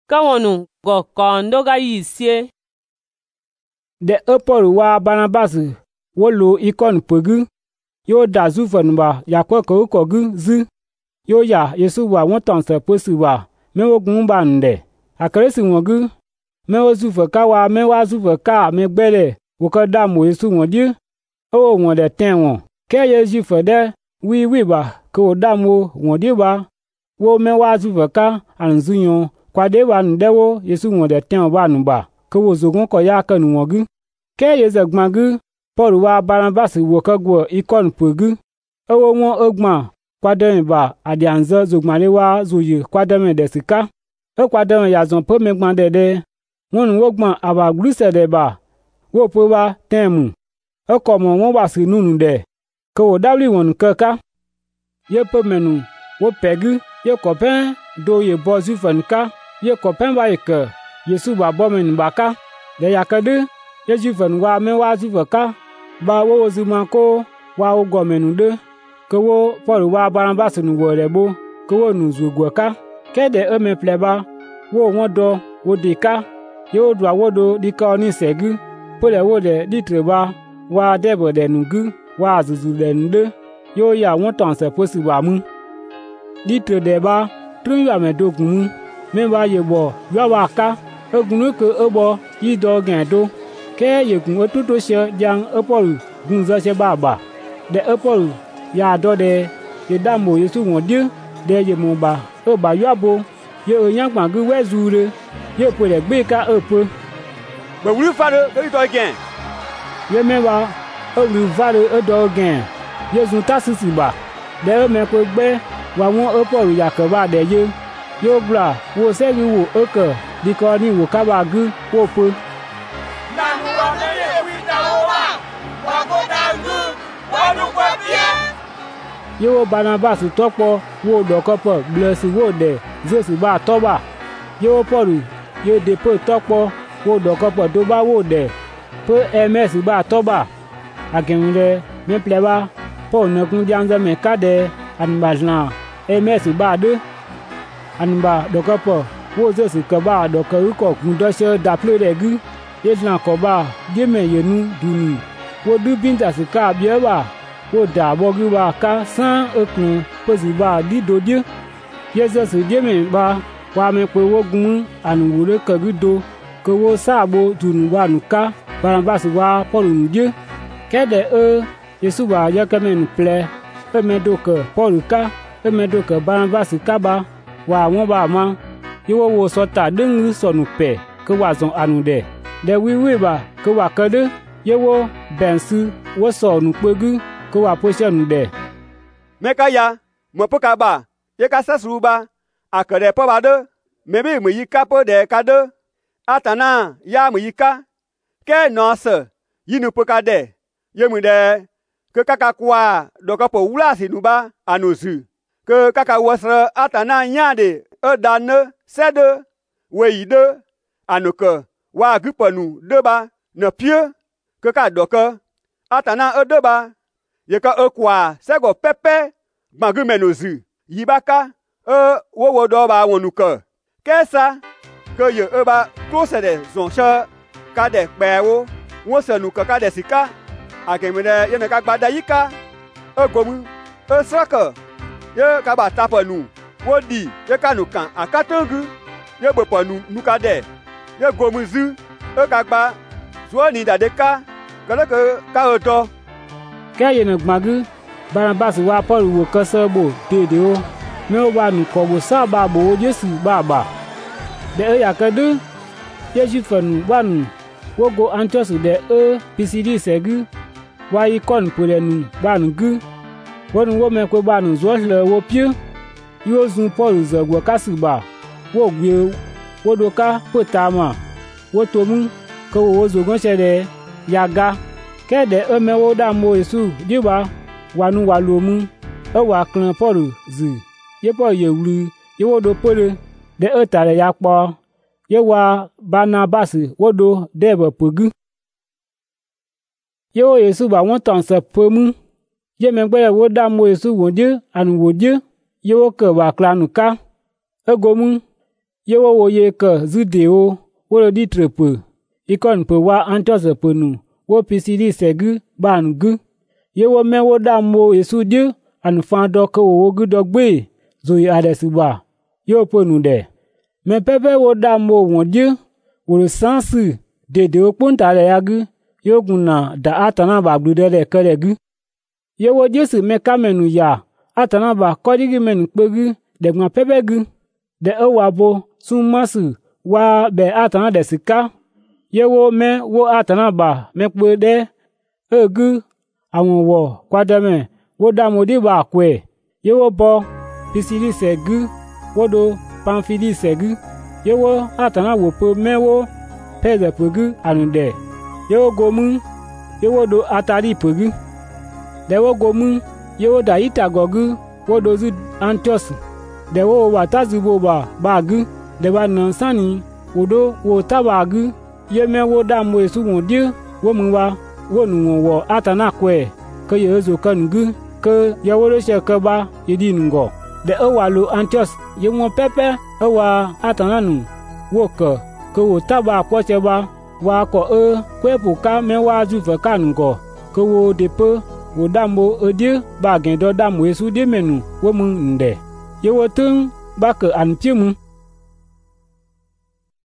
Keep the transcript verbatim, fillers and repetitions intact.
kawonu go kondo ga yisie de Paul wa Barnabas wo lo ikon pegu yo da zufen ba ya ko ko ko gu zu yo ya Yesu wa won ton se posu wa me wo gun ba nde akresi won gu me wo zufe ka wa me wa zufe ka me gbele wo ko da mo Yesu won di o won de ten won ke ye zufe de wi wi ba ko da mo won di ba wo me wa zufe ka an zunyo kwa de wa nde wo Yesu won de ten ba nu ba ko wo zogun ko ya kan won gu ke ye ze gban gu Paul wa Barnabas wo ka gwo ikon pegu ewo won ogban kwaden ba adianzo zogmale wa zoye kwaden de sika e kwaden ya zon po megban de de won wo gban aba gluse de ba wo po ba temu e komo won wa si nunu de ko wo dawli won kaka ye po menu wo pegu ye kopen do ye bo zufen ka ye kopen ba ke Yesu ba bo men ba ka de yakade ye zufen wa me wa zufen ka ba wo zuma ko wa o gomenu de ko wo Paul wa Barnabas nu wo rebo ko wo nu zugo ka ke de e me pleba wo won do wo de ka yo do wo do di ka oni segu Paul wo de di treba wa debo de nugu wa zuzu de nde yo ya won ton se posi wa mu di tre de ba tru ya me do gun me ba ye bo yo wa ka egunu ko ebo yi do gan do ke ye gun otuto se jang Paul gun za se baba de Paul ya do de ye damo Yesu won die de ye mo ba o ba yo abo ye oyan gban gu we zure ye po le gbe ka opo gbe wuri fare be do gen ye me wa o wuri fare o do gen ye zun tasisi ba de me ko gbe wa won Paul ya ko ba de ye yo bra wo se ri wo o ko di ko ni wo ka ba gu wo po Yo Barnabas topo wo dokopo bless wo de Zesu ba toba yo Paul yo de po topo wo dokopo do ba wo de po ms ba toba agenre me pleba po na kun janza me kade anbajna ms ba de anba dokopo wo Zesu ka ba dokoru ko kun do se da ple de gu yedna ko ba je me yenu duni wo du binta se ka bie ba wo da bogu ba ka san okun posi ba di dodie Jesus die me ba wa me pe wo gun anuwure kagudo ko wo sabo tunu ba nuka Barnabas wa Paul ndie kede e Yesu ba ya kamen ple e me do ke Paul ka e me do ke Barnabas ka ba wa won ba ma yo wo so ta dengu so nu pe ko wa zon anu de de wi wi ba ko wa kede ye wo bensu wo so nu pegu ko wa position de meka ya mo poka ba ye ka sasu ba akere po ba de mebe mo yika po de ka de atana ya mo yika ke no se yinu poka de ye mu de ke kaka kwa do ka po wula si nu ba anusu ke kaka wasra atana nya de e dan se de we yide anuke wa gupanu de ba ne pie ke ka do ke atana e de ba ye ka e kwa se go pepe gbangu menozu yibaka e wo wo do ba wonu ke kesa ke ye e ba close de zonche ka de pe wo won se nu ke ka de sika akemede ye me ka gbada yika e gomu e sraka ye ka ba tapanu wo di ye ka nu kan akatangu ye bopanu nu ka de ye gomu zu e ka gba zo ni dadeka kele ke ka o do ke ye na gmagu Barnabas wa Paul wo kasabo dede o me o ba nu ko bo sa ba bo Jesu ba ba de e yakadu ye jifanu wanu wo go Antioch de e Pisidia segu wa ikon polenu banu gu wonu wo me ko banu zo le wo pie yo zun Paul zagwo kasuba wo gbe wo do ka potama wo tomu ko wo zogun sede yaga kede e me wo da mo Yesu diba wanu walomu e wa kran Paul zu ye Paul ye wuru ye wo do pole de e tare ya po ye wa Barnabas wo do debe pogu ye wo Yesu ba won ton se pomu ye me gbe wo da mo Yesu wonje anu wonje ye wo ke wa klanu ka e gomu Ye wo wo ye ke Judeo wo lo di trepe. Ikon pe wa Antios pe nu wo pisidi segu ban gu. Ye wo me wo da mo Yesu Dieu an fan do ke wo gu do gbe zo yi adesiba. Yo pe nu de. Me pepe wo da mo won Dieu wo le sansu de de opunta le yagu. Yo guna da atana ba glude le kele gu. Ye wo Jesu me kamenu ya atana ba kodigi menu pegu de gma pepe gu. De ewa bo sun masu wa be atana de sika. Ye wo me wo atana ba me kpe de egu awon wo kwademe wo da modi ba kwe. Ye wo bo pisili segu wo do pamfili segu. Ye wo atana wo pe me wo peze pegu anude. Ye wo gomu ye wo do atari pegu. De wo gomu ye wo da ita gogu wo do zu Antios. De wo watazu bo ba bagu de ba nansani wo do wo tabagu. Ye me wo da mo Yesu won Dieu wo mu wa wo nu wo atana kwe ke ye zo kan gu ke ye wo lo she ke ba ye di ngo. De e wa lo Antios ye mo pepe e wa atana nu wo ke ke wo taba ko che ba wa ko e kwe pu ka me wa ju fe kan ngo ke wo de pe wo da mo e Dieu ba gen do da mo Yesu de menu wo mu nde. Ye wo tun ba ke an pye mu